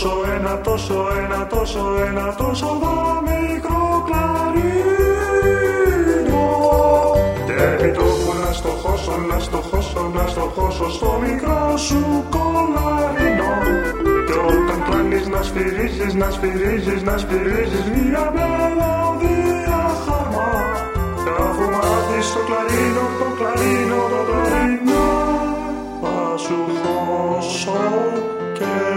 τόσο δα μικρό κλαρίνο. Και επί τόπου να στοχώσω στο μικρό σου κολαρίνο. Και όταν κλάνεις να σφυρίζεις μια μελωδία χαρμά. Και αφού μάθεις το κλαρίνο, θα σου χώσω και